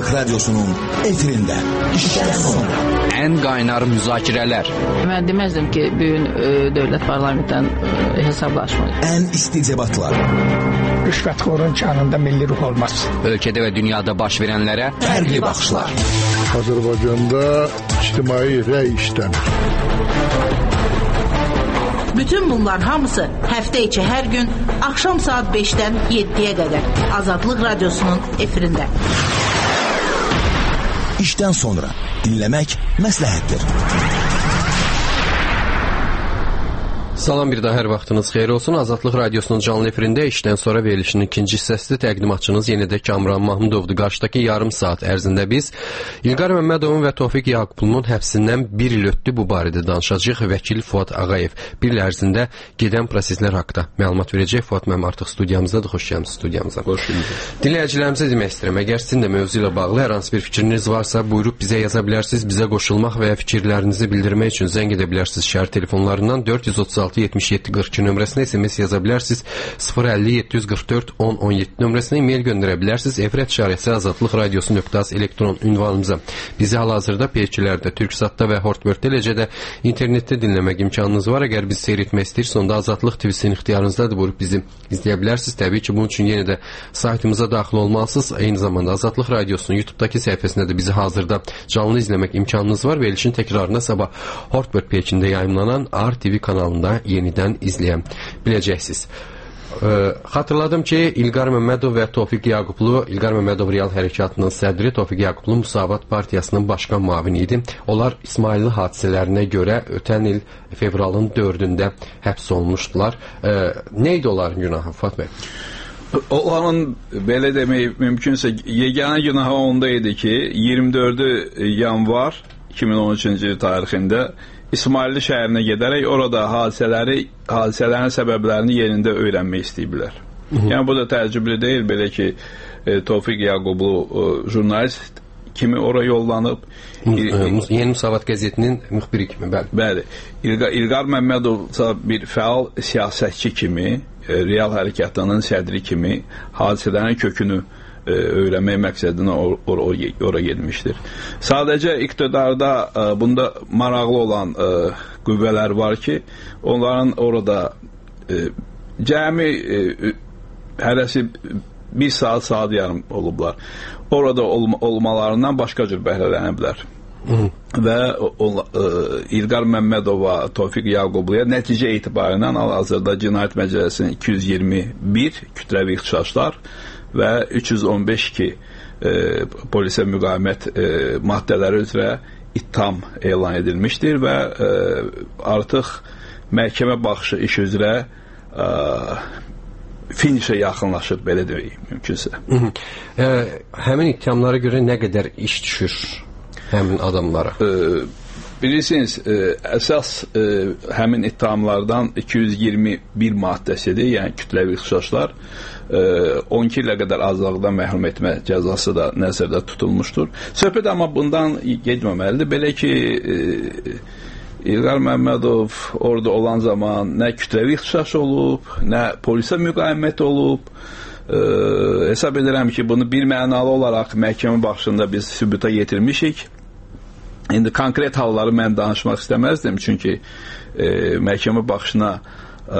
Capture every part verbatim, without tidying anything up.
Azadlıq Radyosu'nun efirində işdən sonra ən qaynar müzakirələr. Mən deməzdim ki, bugün e, dövlət parlamentdən e, hesablaşmaq. Ən isti debatlar. Rüşvətxorun canında milli ruh olmaz. Ölkədə və dünyada baş verənlərə fərqli baxışlar. Azərbaycanda ictimai rəy işləmir. Bütün bunlar hamısı həftə içi hər gün axşam saat beşdən yeddiyə qədər Azadlıq Radyosu'nun efirində. İşdən sonra dinləmək məsləhətdir. Salam, bir daha hər vaxtınız xeyir olsun. Azadlıq Radyosu'nun canlı efirində işdən sonra verilişinin ikinci hissəsidir. Təqdimatçınız yenə də Kamran Mahmudovdur. Qarşıdakı yarım saat ərzində biz İlqar Məmmədovun və Tofiq Yaqubulunun həbsindən bir il ötdü bu barədə danışacağıq. Vəkil Fuad Ağayev bir il ərzində gedən proseslər haqda məlumat verəcək. Fuad mənim artıq studiyamızdadır. Xoş gəlmişsiniz studiyamıza. Xoş gəlmişsiniz. Dinləyicilərimizə demək istəyirəm. Əgər sizin də mövzu ilə bağlı hər hansı bir fikriniz varsa, buyurub bizə yaza bilərsiniz. Bizə qoşulmaq və ya fikirlərinizi bildirmək üçün zəng edə bilərsiniz. Şəhər telefonlarından dörd yüz otuz altı yetmiş yeddi qırx iki nömrəsinə S M S yaza bilərsiniz. sıfır əlli yeddi yüz qırx dörd on on yeddi nömrəsinə e-mail göndərə bilərsiniz. Efir işarəsi azadlıq radiosu nöqtə az elektron ünvanımıza. Bizi hal-hazırda P-çilərdə, Türksatda və Hortbird eləcə də internetdə dinləmək imkanınız var. Əgər bizi seyr etmək istəyirsiniz, onda Azadlıq T V-sinin ixtiyarınızdadır. Buyurub bizi izləyə bilərsiniz. Təbii ki, bunun üçün yenə də saytımıza daxil olmalısınız. Eyni zamanda Azadlıq Radiosunun YouTube-dakı səhifəsində də bizi hazırda canlı izləmək imkanınız var. Verilişin təkrarına sabah Hortbird P-çində yayımlanan R T V kanalında yenidən izləyə biləcəksiniz. Ə, xatırladım ki, İlqar Məmmədov və Tofiq Yaqublu, İlqar Məmmədov Real Hərəkatının sədri, Tofiq Yaqublu Müsavat Partiyasının başqan müavini idi. Onlar İsmailli hadisələrinə görə ötən il fevralın dördündə həbs olmuşdular. Ə, nə idi onların günahı, Fuad bəy? Onların, belə demək mümkünsə, yeganə günahı onda idi ki, iyirmi dördü yanvar iki min on üçüncü tarixində İsmailli şəhərinə gedərək orada hadisələri, hadisələrin səbəblərini yerində öyrənmək istəyiblər. Yəni bu da təəccüblü deyil, belə ki, e, Tofiq Yaqublu e, jurnalist kimi ora yollanıb. Yeni Müsavat qəzetinin müxbiri kimi, bəli. Bəli. İlqar, İlqar Məmmədov bir fəal siyasətçi kimi, e, Real Hərəkatının sədri kimi hadisələrin kökünü e, öyrənmək məqsədinə or, or, or, ora gedmişdir. Sadəcə iqtidarda e, bunda maraqlı olan e, qüvvələr var ki, onların orada e, cəmi e, hərəsi bir saat, saat yarım olublar. Orada olma, olmalarından başqa cür bəhrələniblər. Və o, e, İlqar Məmmədova, Tofiq Yaqubluya nəticə etibarından hal-hazırda Cinayət Məcəlləsinin iki yüz iyirmi bir kütləvi ixtişaşlar və üç yüz on beş ki e, polisə müqavimət e, maddələri üzrə ittiham elan edilmişdir və e, artıq məhkəmə baxışı iş üzrə e, finişə yaxınlaşır, belə deyək mümkünsə. Hı -hı. E, həmin ittihamlara görə nə qədər iş düşür həmin adamlara? E, bilirsiniz, e, əsas e, həmin ittihamlardan iki yüz iyirmi bir maddəsidir, yəni kütləvi ixtişaşlar. on iki ilə qədər azadlıqdan məhrum etmə cəzası da nəzərdə tutulmuşdur. Söhbət amma bundan getməməlidir. Belə ki, e, İlqar Məmmədov orada olan zaman nə kütləvi ixtişaş olub, nə polisə müqavimət olub. E, hesab edirəm ki, bunu bir mənalı olaraq məhkəmə baxışında biz sübuta yetirmişik. İndi konkret halları mən danışmaq istəməzdim, çünki e, məhkəmə baxışına e,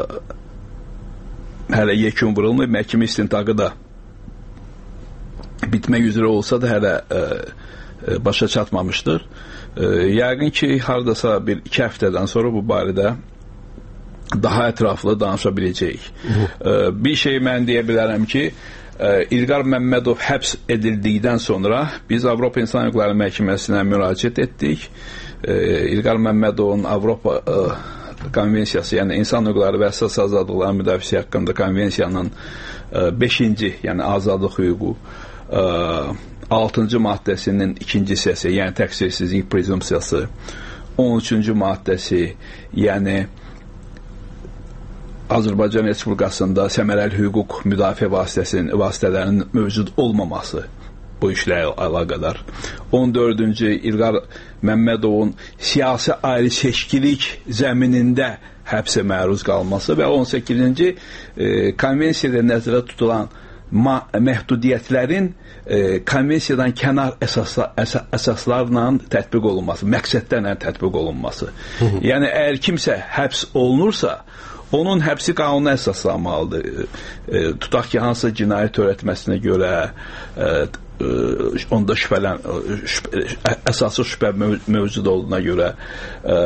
hələ yekun vurulmayıb, məhkəmə istintaqı da bitmək üzrə olsa da hələ e, e, başa çatmamışdır. E, yəqin ki, hardasa bir iki həftədən sonra bu barədə daha ətraflı danışa biləcəyik. E, bir şey mən deyə bilərəm ki, e, İlqar Məmmədov həbs edildikdən sonra biz Avropa İnsan Hüquqları Məhkəməsinə müraciət etdik. E, İlqar Məmmədovun Avropa e, konvensiyası, yəni insan hüquqları və əsas azadlıqların müdafiəsi haqqında konvensiyanın beşinci, yəni azadlıq hüququ altıncı maddəsinin ikinci hissəsi, yəni təqsirsizlik prezumpsiyası, on üçüncü maddəsi, yəni Azərbaycan Respublikasında səmərəli hüquq müdafiə vasitələrinin mövcud olmaması bu işlə əlaqədar. on dördüncü İlqar Məmmədovun siyasi ayrı-seçkilik zəminində həbsə məruz qalması və on səkkizinci E, konvensiyada nəzərdə tutulan məhdudiyyətlərin e, konvensiyadan kənar əsasla, əsa, əsaslarla tətbiq olunması, məqsədlərlə tətbiq olunması. Hı -hı. Yəni əgər kimsə həbs olunursa, onun həbsi qanuna əsaslanmalıdır. E, e, tutaq ki, hansı cinayət törətməsinə görə e, e, onda şübhələn şübhə, əsası şübhə mövcud olduğuna görə e,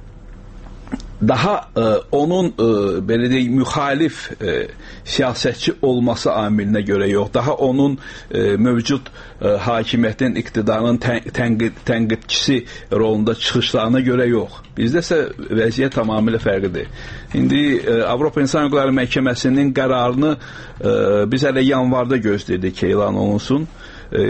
daha e, onun e, belə deyək müxalif e, siyasətçi olması amilinə görə yox, daha onun e, mövcud e, hakimiyyətin, iqtidarın tən, tənqid, tənqidçisi rolunda çıxışlarına görə yox. Bizdə isə vəziyyət tamamilə fərqlidir. İndi e, Avropa İnsan Hüquqları Məhkəməsinin qərarını e, biz hələ yanvarda gözlədik ki, elan olunsun. E,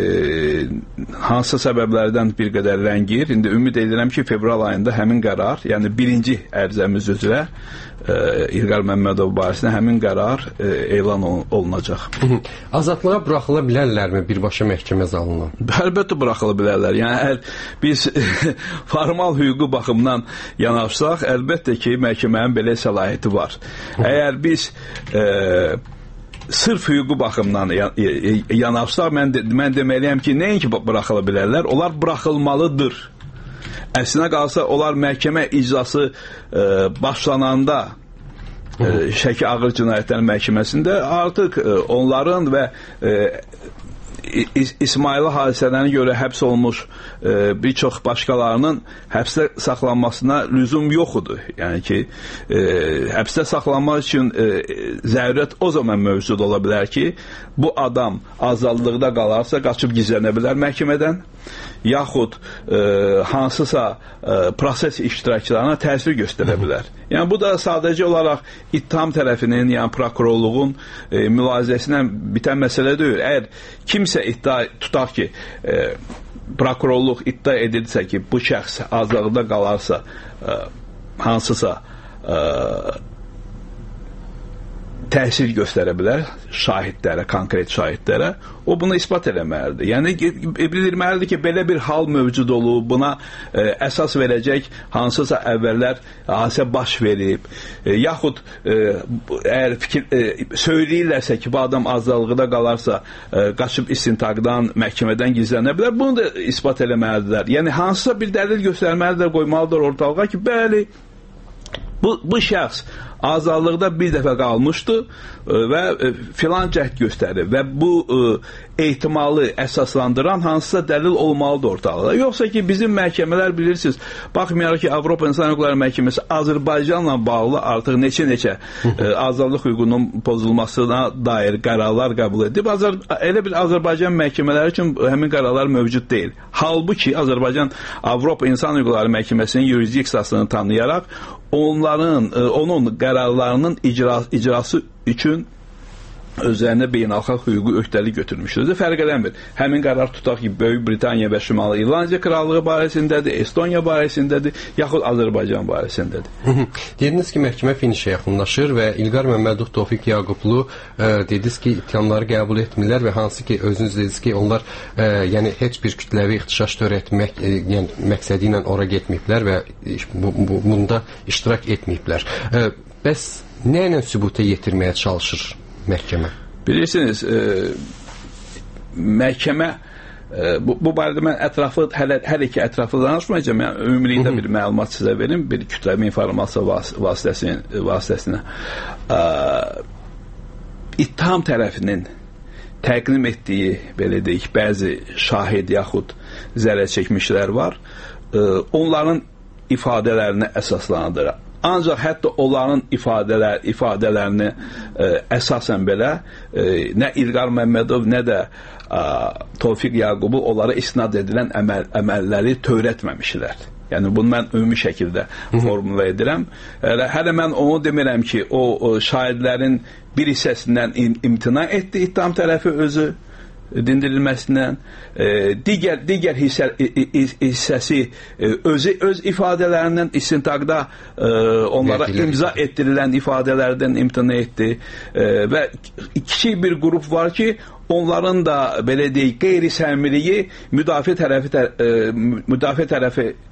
hansı səbəblərdən bir qədər ləngir. İndi ümid edirəm ki, fevral ayında həmin qərar, yəni birinci ərizəmiz üzrə e, İlqar Məmmədov barəsində həmin qərar e, elan olunacaq. Azadlığa buraxıla bilərlərmi birbaşa məhkəmə zalından? Əlbəttə buraxıla bilərlər. Yəni əgər biz formal hüquqi baxımdan yanaşsaq, əlbəttə ki, məhkəmənin belə səlahiyyəti var. Əgər biz e, sırf hüquqi baxımdan yanaşsaq, mən, de, mən deməliyəm ki, nəinki buraxıla bilərlər, onlar buraxılmalıdır. Əslinə qalsa, onlar məhkəmə icrası e, başlananda e, Şəki Ağır Cinayətlər Məhkəməsində artıq e, onların və e, İsmaili hadisələrinə görə həbs olmuş e, bir çox başqalarının həbsdə saxlanmasına lüzum yoxudur. Yəni ki, e, həbsdə saxlanmaq üçün e, zərurət o zaman mövcud ola bilər ki, bu adam azadlıqda qalarsa qaçıb gizlənə bilər məhkəmədən, yaxud e, hansısa e, proses iştirakçılarına təsir göstərə bilər. Yəni bu da sadəcə olaraq ittiham tərəfinin, yəni prokurorluğun e, mülahizəsindən bitən məsələ deyil. Əgər kimsə iddia tutaq ki, e, prokurorluq iddia edirsə ki, bu şəxs azadlıqda qalarsa e, hansısa e, təsir göstərə bilər şahidlərə, konkret şahidlərə, o bunu isbat eləməlidir. Yəni bildirməlidir ki, belə bir hal mövcud olub, buna e, əsas verəcək hansısa əvvəllər hadisə baş verib, e, yaxud e, əgər fikir, e, söyləyirlərsə ki, bu adam azadlıqda qalarsa e, qaçıb istintaqdan, məhkəmədən gizlənə bilər, bunu da isbat eləməlidirlər. Yəni hansısa bir dəlil göstərməlidir, qoymalıdır ortalığa ki, bəli, bu, bu şəxs azadlıqda bir dəfə qalmışdı və filan cəhd göstərir və bu ehtimalı əsaslandıran hansısa dəlil olmalıdır ortalıqda. Yoxsa ki, bizim məhkəmələr bilirsiniz, baxmayaraq ki, Avropa İnsan Hüquqları Məhkəməsi Azərbaycanla bağlı artıq neçə-neçə azadlıq hüququnun pozulmasına dair qərarlar qəbul edib. Azər, elə bir Azərbaycan məhkəmələri üçün həmin qərarlar mövcud deyil. Halbuki Azərbaycan Avropa İnsan Hüquqları Məhkəməsinin yurisdiksiyasını tanıyaraq onların, onun qərarlarının icra, icrası üçün özlərinə beynəlxalq hüquqi öhdəlik götürmüşdür. Fərq eləmir. Həmin qərar tutaq ki, Böyük Britaniya və Şimali İrlandiya Krallığı barəsindədir, Estoniya barəsindədir, yaxud Azərbaycan barəsindədir. Dediniz ki, məhkəmə finişə yaxınlaşır və İlqar Məmmədov, Tofiq Yaqublu e, dediniz ki, ittihamları qəbul etmirlər və hansı ki, özünüz dediniz ki, onlar e, yəni heç bir kütləvi ixtişaş törətmək e, yəni, məqsədi ilə ora getməyiblər və bu, bu, bunda iştirak etməyiblər. E, bəs nə ilə sübuta yetirməyə çalışır məhkəmə? Bilirsiniz, e, məhkəmə e, bu, bu barədə mən ətraflı, hələ, hər iki ətraflı danışmayacağım. Yəni, ümumilikdə bir məlumat sizə verim, bir kütləvi informasiya vas vasitəsinə. vasitəsinə. E, ittiham tərəfinin təqdim etdiyi, belə deyək, bəzi şahid yaxud zərər çəkmişlər var. E, onların ifadələrinə əsaslandır. Ancaq hətta onların ifadələr, ifadələrini e, əsasən belə e, nə İlqar Məmmədov, nə də e, Tofiq Yaqubu onlara isnad edilən əməl, əməlləri törətməmişlər. Yəni bunu mən ümumi şəkildə formula edirəm. Hələ, hələ mən onu demirəm ki, o, o şahidlərin bir hissəsindən im imtina etdi ittiham tərəfi özü dindirilməsindən, e, digər digər hissə, hissəsi e, özü öz ifadələrindən istintaqda e, onlara imza etdirilən ifadələrdən imtina etdi e, və kiçik bir qrup var ki, onların da belə deyək qeyri-səmiliyi müdafiə tərəfi tər, e, müdafiə tərəfi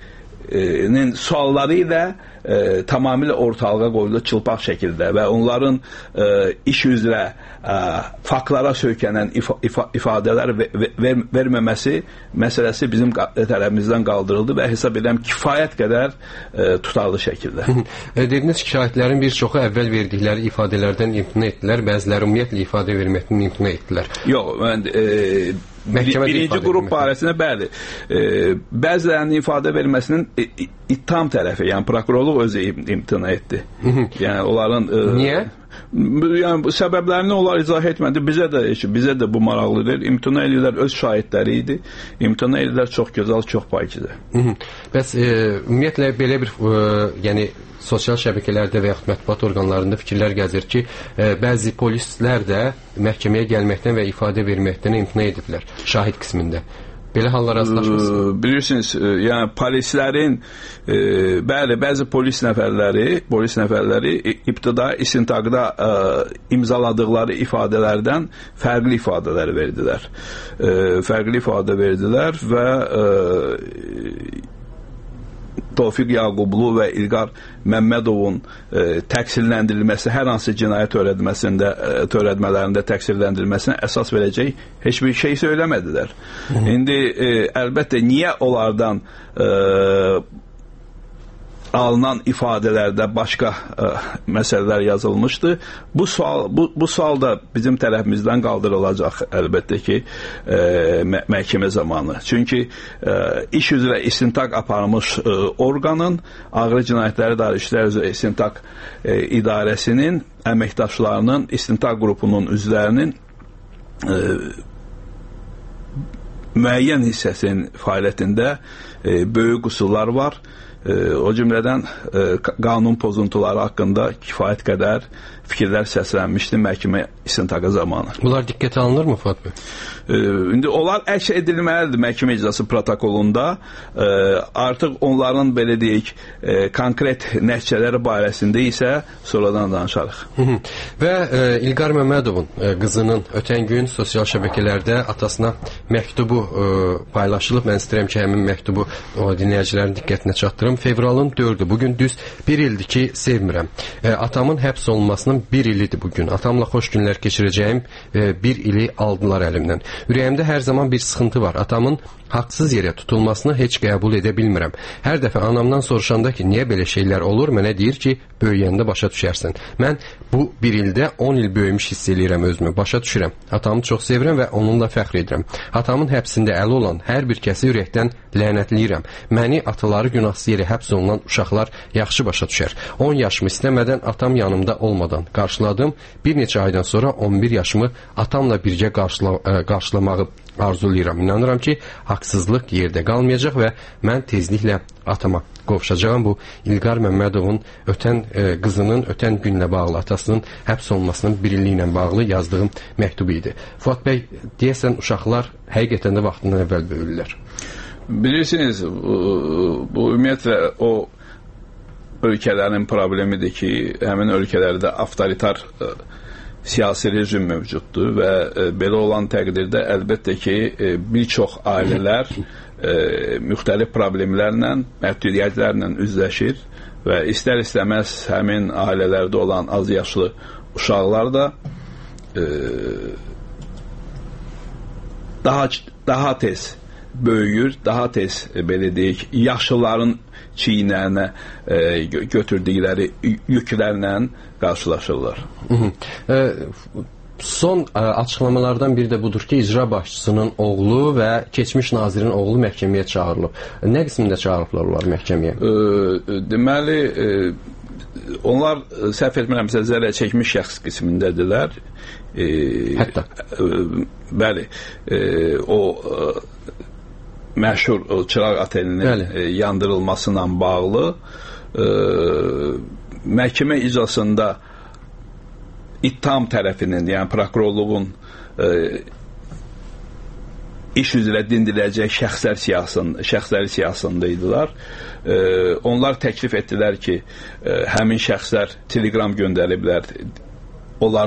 nin sualları ilə e, tamamilə ortalığa qoyuldu çılpaq şəkildə və onların e, iş üzrə e, faktlara söykənən ifa, ifa, ifadələr ver, ver, verməməsi məsələsi bizim tərəfimizdən qaldırıldı və hesab edirəm kifayət qədər e, tutarlı şəkildə. Dediniz ki, şahidlərin bir çoxu əvvəl verdikləri ifadələrdən imtina etdilər, bəziləri ümumiyyətlə ifadə verməkdən imtina etdilər. Yox, mən e, Məhkəmədə birinci qrup barəsində bəli, e, bəzilərinin ifadə verməsinin e, ittiham tərəfi, yəni prokurorluq özü imtina etdi. Yəni onların e, niyə? Yəni səbəblərini onlar izah etmədi. Bizə də bizə də bu maraqlıdır. İmtina edirlər, öz şahidləri idi. İmtina edirlər çox gözəl, çox pakizə. Bəs e, ümumiyyətlə belə bir e, yəni sosial şəbəkələrdə və yaxud mətbuat orqanlarında fikirlər gəzir ki, e, bəzi polislər də məhkəməyə gəlməkdən və ifadə verməkdən imtina ediblər şahid qismində. Belə hallar rastlaşmısınız? Bilirsiniz, yəni polislərin e, bəli, bəzi polis nəfərləri, polis nəfərləri ibtidai istintaqda e, imzaladıqları ifadələrdən fərqli ifadələr verdilər. E, fərqli ifadə verdilər və e, Tofiq Yaqublu və İlqar Məmmədovun e, təqsirləndirilməsi, hər hansı cinayət törətməsində, e, törətmələrində təqsirləndirilməsinə əsas verəcək heç bir şey söyləmədilər. Hı. İndi e, əlbəttə niyə onlardan e, alınan ifadələrdə başqa ə, məsələlər yazılmışdı. Bu sual bu, bu sual da bizim tərəfimizdən qaldırılacaq əlbəttə ki, ə, mə məhkəmə zamanı. Çünki ə, iş üzrə istintaq aparılmış ə, orqanın Ağır Cinayətləri İdarə İşlər üzrə İstintaq ə, İdarəsinin əməkdaşlarının, istintaq qrupunun üzvlərinin ə, müəyyən hissəsinin fəaliyyətində ə, böyük qüsurlar var. E, o cümlədən e, qanun pozuntuları haqqında kifayət qədər fikirlər səslənmişdi məhkəmə istintaqı zamanı. Bunlar diqqətə alınırmı Fuad bəy? E, indi onlar əks edilməlidir məhkəmə icrası protokolunda. E, artıq onların belə deyək e, konkret nəticələri barəsində isə sonradan danışarıq. Hı -hı. Və e, İlqar Məmmədovun e, qızının ötən gün sosial şəbəkələrdə atasına məktubu e, paylaşılıb. Mən istəyirəm ki, həmin məktubu o dinləyicilərin diqqətinə çatdırım. Fevralın dördü. Bugün düz bir ildir ki, sevmirəm. E, atamın həbs olunmasının bir ilidir bugün. Atamla xoş günlər keçirəcəyim e, bir ili aldılar əlimdən. Ürəyimdə hər zaman bir sıxıntı var. Atamın haqsız yerə tutulmasını heç qəbul edə bilmirəm. Hər dəfə anamdan soruşanda ki, niyə belə şeylər olur, mənə deyir ki, böyüyəndə başa düşərsən. Mən bu bir ildə on il böyümüş hiss eləyirəm özümü. Başa düşürəm. Atamı çox sevirəm və onunla fəxr edirəm. Atamın həbsində əli olan hər bir kəsi ürəkdən lənətləyirəm. Məni ataları günahsız yerə həbs olunan uşaqlar yaxşı başa düşər. on yaşımı istəmədən atam yanımda olmadan qarşıladım. Bir neçə aydan sonra on bir yaşımı atamla birgə qarşıla ə, qarşılamağı arzulayıram. İnanıram ki, haqsızlıq yerdə qalmayacaq və mən tezliklə atama qovuşacağam. Bu İlqar Məmmədovun ötən e, qızının ötən günlə bağlı, atasının həbs olunmasının bir illiyi ilə bağlı yazdığım məktubu idi. Fuad bəy, deyəsən uşaqlar həqiqətən də vaxtından əvvəl böyürlər. Bilirsiniz, bu, bu ümumiyyətlə o ölkələrin problemidir ki, həmin ölkələrdə avtoritar e, siyasi rejim mövcuddur və e, belə olan təqdirdə əlbəttə ki, e, bir çox ailələr e, müxtəlif problemlərlə, məhdudiyyətlərlə üzləşir və istər-istəməz həmin ailələrdə olan az yaşlı uşaqlar da e, daha daha tez böyüyür, daha tez e, belə deyək, yaşlıların çiynlərinə e, götürdükləri yüklərlə qarşılaşırlar. Hı -hı. E, son e, açıqlamalardan biri də budur ki, icra başçısının oğlu və keçmiş nazirin oğlu məhkəməyə çağırılıb. Nə qismində çağırıblar onlar məhkəməyə? E, deməli, e, onlar səhv etmirəmsə zərər çəkmiş şəxs qismindədirlər. E, Hətta? E, bəli, e, o e, məşhur çıraq otelinin e, yandırılmasıyla bağlı e, məhkəmə icrasında ittiham tərəfinin, yəni prokurorluğun e, iş üzrə dindiriləcək şəxslər siyasında, şəxsləri siyasında idilər. E, onlar təklif etdilər ki, e, həmin şəxslər telegram göndəriblər, onların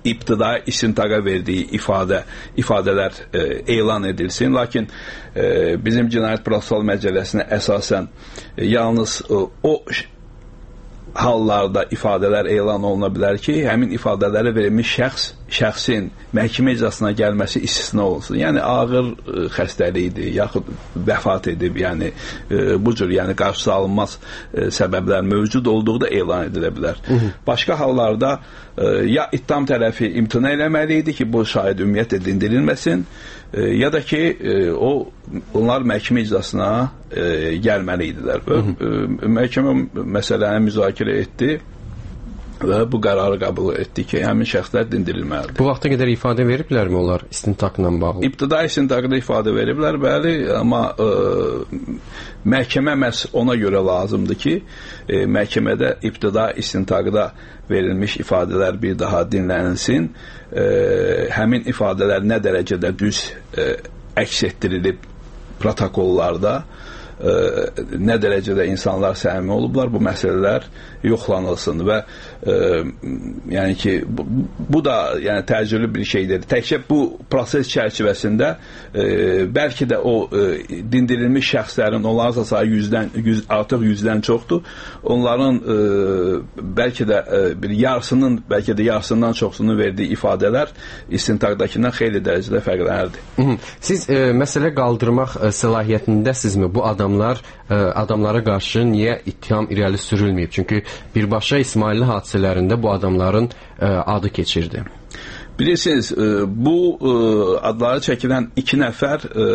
ibtidai istintaqa verdiyi ifadə ifadələr e, elan edilsin. Lakin e, bizim Cinayət Prosessual Məcəlləsinə əsasən e, yalnız e, o hallarda ifadələr elan oluna bilər ki, həmin ifadələrə verilmiş şəxs, şəxsin məhkəmə iclasına gəlməsi istisna olsun. Yəni ağır e, xəstəlikdir, yaxud vəfat edib, yəni e, bu cür yəni qarşısı alınmaz e, səbəblər mövcud olduqda elan edilə bilər. Hı -hı. Başqa hallarda e, ya ittiham tərəfi imtina eləməli idi ki, bu şahid ümumiyyətlə dindirilməsin, e, ya da ki e, o onlar məhkəmə iclasına e, gəlməli idilər. Və e, məhkəmə məsələni müzakirə etdi və bu qərarı qəbul etdi ki, həmin şəxslər dindirilməlidir. Bu vaxta qədər ifadə veriblərmi onlar istintaqla bağlı? İbtidai istintaqda ifadə veriblər, bəli, amma e, məhkəmə məhz ona görə lazımdır ki, e, məhkəmədə ibtidai istintaqda verilmiş ifadələr bir daha dinlənilsin. E, həmin ifadələr nə dərəcədə düz e, əks etdirilib protokollarda, e, nə dərəcədə insanlar səmimi olublar, bu məsələlər yoxlanılsın və e, yəni ki bu, bu da yəni təcrübli bir şeydir. Təkcə bu proses çərçivəsində e, bəlkə də o e, dindirilmiş şəxslərin onların sayı yüzdən yüz, artıq yüzdən çoxdur. Onların e, bəlkə də e, bir yarısının, bəlkə də yarısından çoxsunun verdiyi ifadələr istintaqdakindən xeyli dərəcədə fərqlənirdi. Siz e, məsələ qaldırmaq e, səlahiyyətindəsizmi? Bu adamlar e, adamlara qarşı niyə ittiham irəli sürülməyib? Çünki birbaşa İsmailli hadisələrində bu adamların e, adı keçirdi. Bilirsiniz, e, bu e, adları çəkilən iki nəfər e,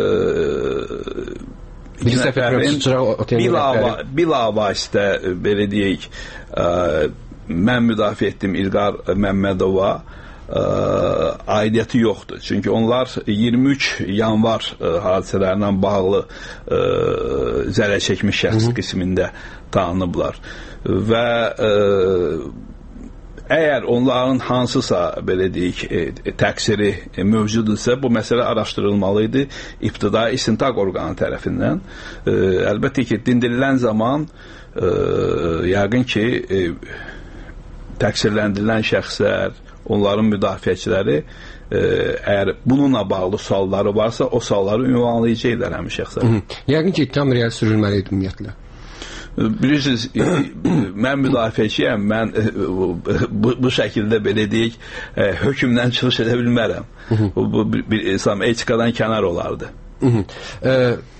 iki nəfərin bilavasitə belə deyək, e, mən müdafiə etdim İlqar Məmmədova e, aidiyyəti yoxdur. Çünki onlar iyirmi üç yanvar e, hadisələrlə bağlı e, zərər çəkmiş şəxs qismində tanınıblar. Və e, əgər onların hansısa belə deyək e, təqsiri e, mövcudsa, bu məsələ araşdırılmalı idi ibtidai istintaq orqanı tərəfindən. E, əlbəttə ki, dindirilən zaman e, yəqin ki e, təqsirləndirilən şəxslər, onların müdafiəçiləri e, əgər bununla bağlı sualları varsa, o sualları ünvanlayacaqlar həmin şəxslər. Yəqin ki, ittiham irəli sürülməli idi ümumiyyətlə. Bilirsiniz, mən müdafiəçiyəm, mən bu, bu şəkildə belə deyək, hökmdən çıxış edə bilmərəm. Bu, bu bir, bir İslam etikadan kənar olardı. e,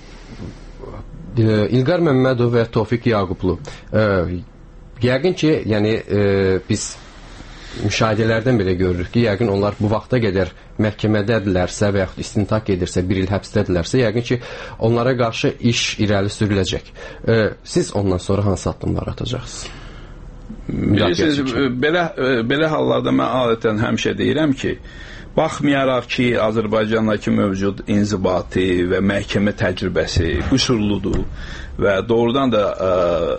İlqar Məmmədov və Tofiq Yaqublu, e, yəqin ki, yəni e, biz müşahidələrdən belə görürük ki, yəqin onlar bu vaxta qədər məhkəmədədirlərsə və yaxud istintaq edirsə, bir il həbsdədirlərsə, yəqin ki, onlara qarşı iş irəli sürüləcək. E, siz ondan sonra hansı addımlar atacaqsınız? Bilirsiniz, belə, belə hallarda mən adətən həmişə deyirəm ki, baxmayaraq ki, Azərbaycandakı mövcud inzibati və məhkəmə təcrübəsi qüsurludur və doğrudan da e,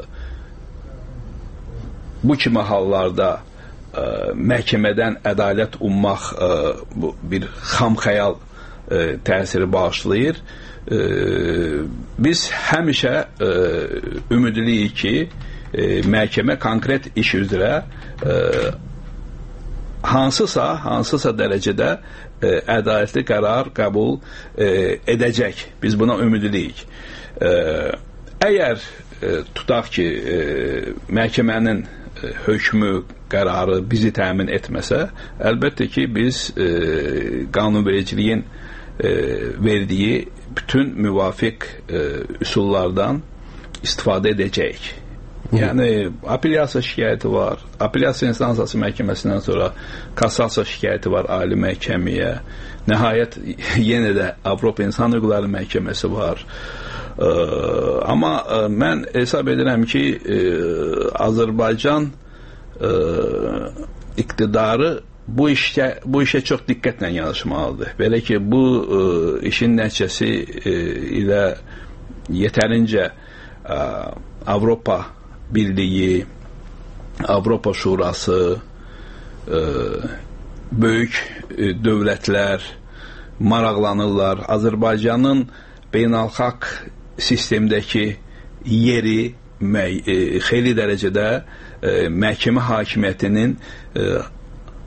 bu kimi hallarda ə, məhkəmədən ədalət ummaq ə, bu bir xamxəyal ə, təsiri bağışlayır. Ə, biz həmişə ə, ümidliyik ki, ə, məhkəmə konkret iş üzrə ə, hansısa, hansısa dərəcədə ə, ədalətli qərar qəbul ə, edəcək. Biz buna ümidliyik. Ə, əgər ə, tutaq ki, ə, məhkəmənin hökmü, qərarı bizi təmin etməsə, əlbəttə ki, biz e, qanunvericiliyin e, verdiyi bütün müvafiq e, üsullardan istifadə edəcəyik. Yəni, apellyasiya şikayəti var, apellyasiya instansiyası məhkəməsindən sonra kassasiya şikayəti var ali məhkəməyə, nəhayət yenə də Avropa İnsan Hüquqları Məhkəməsi var. Ə, amma ə, mən hesab edirəm ki, ə, Azərbaycan ə, iqtidarı bu işə bu işə çox diqqətlə yanaşmalıdır. Belə ki, bu ə, işin nəticəsi ə, ilə yetərincə ə, Avropa Birliyi, Avropa Şurası, ə, böyük ə, dövlətlər maraqlanırlar. Azərbaycanın beynəlxalq sistemdəki yeri məy, e, xeyli dərəcədə e, məhkəmə hakimiyyətinin e,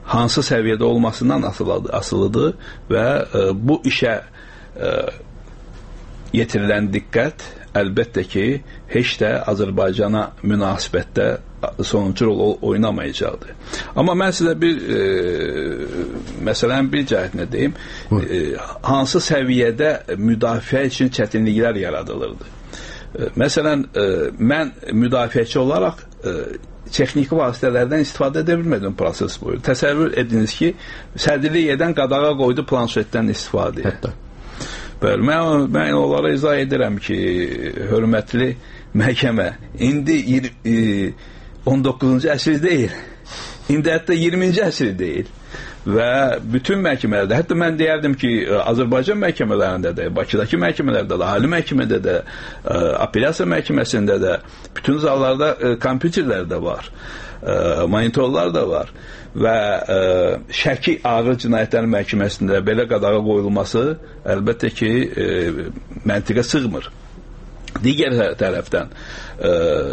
hansı səviyyədə olmasından asılıdır, asılıdır və e, bu işə e, yetirilən diqqət əlbəttə ki, heç də Azərbaycana münasibətdə sonuncu rol oynamayacaqdır. Amma mən sizə bir e, məsələn bir cəhətini deyim, e, hansı səviyyədə müdafiə üçün çətinliklər yaradılırdı. E, məsələn, e, mən müdafiəçi olaraq e, texniki vasitələrdən istifadə edə bilmədim proses boyu. Təsəvvür ediniz ki, sədrlik edən qadağa qoydu planşetdən istifadə etdi. Bəli, mən, mən onlara izah edirəm ki, hörmətli məhkəmə, indi on doqquzuncu əsr deyil, indi hətta iyirminci əsr deyil və bütün məhkəmələrdə, hətta mən deyərdim ki, Azərbaycan məhkəmələrində də, Bakıdakı məhkəmələrdə də, ali məhkəmədə də, apellyasiya məhkəməsində də, bütün zallarda kompüterlər də var, monitorlar da var və e, Şəki Ağır Cinayətlər Məhkəməsində belə qadağa qoyulması əlbəttə ki, e, məntiqə sığmır. Digər tərəfdən e,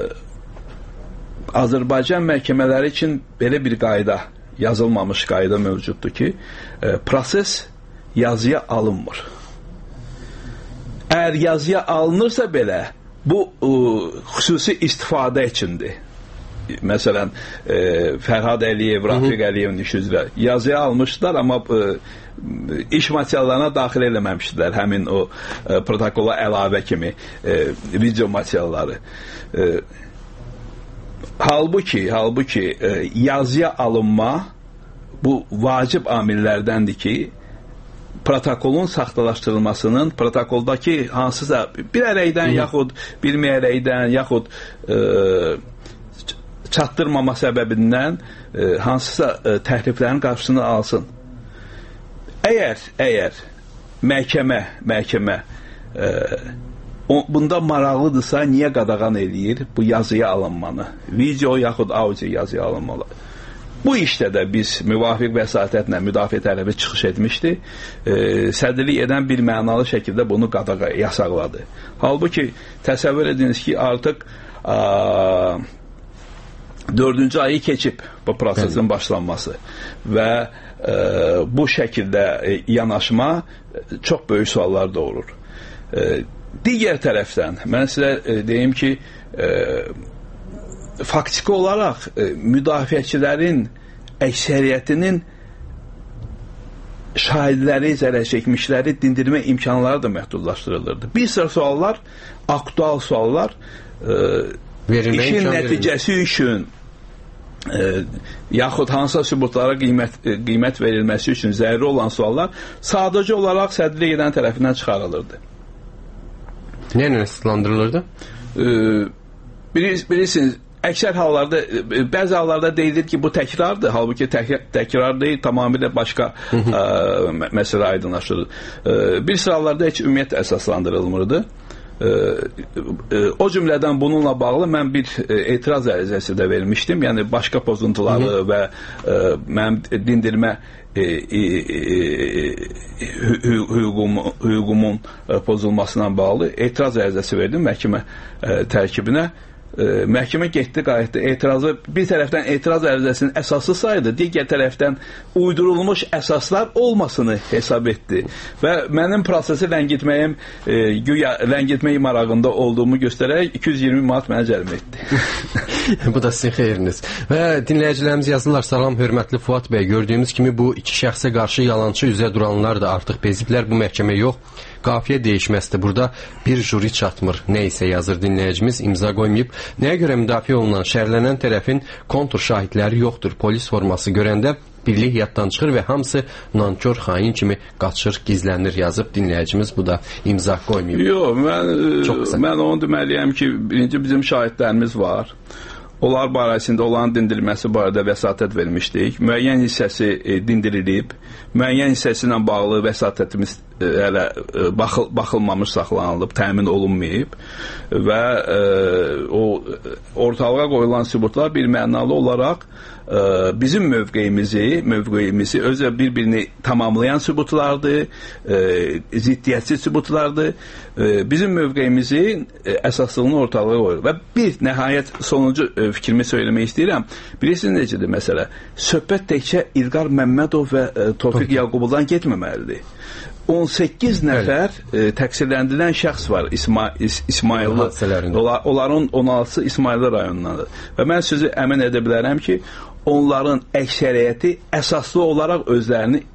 Azərbaycan məhkəmələri üçün belə bir qayda, yazılmamış qayda mövcuddur ki, e, proses yazıya alınmır. Əgər yazıya alınırsa belə, bu e, xüsusi istifadə üçündür. Məsələn, e, Fərhad Əliyev, Rafiq Əliyevin işi üzrə yazıya almışlar, amma e, iş materiallarına daxil eləməmişdilər həmin o e, protokola əlavə kimi e, video materialları. E, halbuki, halbuki e, yazıya alınma bu vacib amillərdəndir ki, protokolun saxtalaşdırılmasının, protokoldakı hansısa bir ərəkdən, yaxud bilməyərəkdən, yaxud e, çatdırmama səbəbindən e, hansısa e, təhriflərin qarşısını alsın. Əgər, əgər məhkəmə, məhkəmə e, o, bunda maraqlıdırsa, niyə qadağan eləyir bu yazıya alınmanı? Video yaxud audio yazıya alınmalı. Bu işdə də biz müvafiq vəsatətlə müdafiə tərəfi çıxış etmişdi. E, sədrlik edən bir mənalı şəkildə bunu qadağa yasaqladı. Halbuki təsəvvür ediniz ki, artıq a, dördüncü ayı keçib bu prosesin başlanması və e, bu şəkildə e, yanaşma çox böyük suallar doğurur. E, digər tərəfdən mən sizə e, deyim ki, e, faktiki olaraq e, müdafiəçilərin əksəriyyətinin şahidləri, zərər çəkmişləri dindirmə imkanları da məhdudlaşdırılırdı. Bir sıra suallar, aktual suallar e, işin nəticəsi üçün e, yaxud hansısa sübutlara qiymət, e, qiymət verilməsi üçün zəruri olan suallar sadəcə olaraq sədrlik edən tərəfindən çıxarılırdı. Nə ilə istislandırılırdı? E, bilirsiniz, bilirsiniz əksər hallarda, e, bəzi hallarda deyilir ki, bu təkrardır. Halbuki tək, təkrar deyil, tamamilə başqa e, məsələ aydınlaşdırılır. E, bir sıra hallarda heç ümumiyyət əsaslandırılmırdı. E, e, o cümlədən bununla bağlı mən bir e, etiraz ərizəsi də vermişdim. Yəni başqa pozuntuları Hı -hı. və e, mənim dindirmə e, e, e, hüququmun, hüququmun e, pozulmasına bağlı etiraz ərizəsi verdim məhkəmə e, tərkibinə. E, məhkəmə getdi, qayıtdı. Etirazı bir tərəfdən etiraz ərizəsinin əsası saydı, digər tərəfdən uydurulmuş əsaslar olmasını hesab etdi və mənim prosesi ləngitməyim e, güya ləngitmək marağında olduğumu göstərərək iki yüz iyirmi manat mənə cərimə etdi. Bu da sizin xeyriniz. Və dinləyicilərimiz yazırlar, salam hörmətli Fuad bəy, gördüyümüz kimi bu iki şəxsə qarşı yalançı üzə duranlar da artıq beziblər, bu məhkəmə yox. Qafiyə değişməsidir. Burada bir juri çatmır. Nə isə yazır dinləyicimiz, imza qoymayıb. Nəyə görə müdafiə olunan, şərlənən tərəfin kontur şahidləri yoxdur. Polis forması görəndə birlik yaddan çıxır və hamısı nankör, xain kimi qaçır, gizlənir yazıb dinləyicimiz. Bu da imza qoymayıb. Yox, mən, mən onu deməliyəm ki, birinci bizim şahidlərimiz var. Onlar barəsində olan dindirilməsi barədə vəsatət vermişdik. Müəyyən hissəsi e, dindirilib. Müəyyən hissəsi ilə bağlı vəsatətimiz e, hələ e, baxıl, baxılmamış saxlanılıb, təmin olunmayıb və e, o ortalığa qoyulan sübutlar bir mənalı olaraq e, bizim mövqeyimizi, mövqeyimizi özü bir-birini tamamlayan sübutlardır, e, ziddiyyətsiz sübutlardır. E, bizim mövqeyimizin e, əsaslığını ortalığa qoyur və bir nəhayət sonuncu e, fikrimi söyləmək istəyirəm. Bilirsiniz necədir məsələ? Söhbət təkcə İlqar Məmmədov və e, Tofiq Yaqubovdan getməməlidir. on səkkiz nəfər e, təqsirləndirilən şəxs var İsma İs İsmayıllı. Ola onların on altısı İsmayıllı rayonundandır. Və mən sizi əmin edə bilərəm ki, onların əksəriyyəti əsaslı olaraq özlərini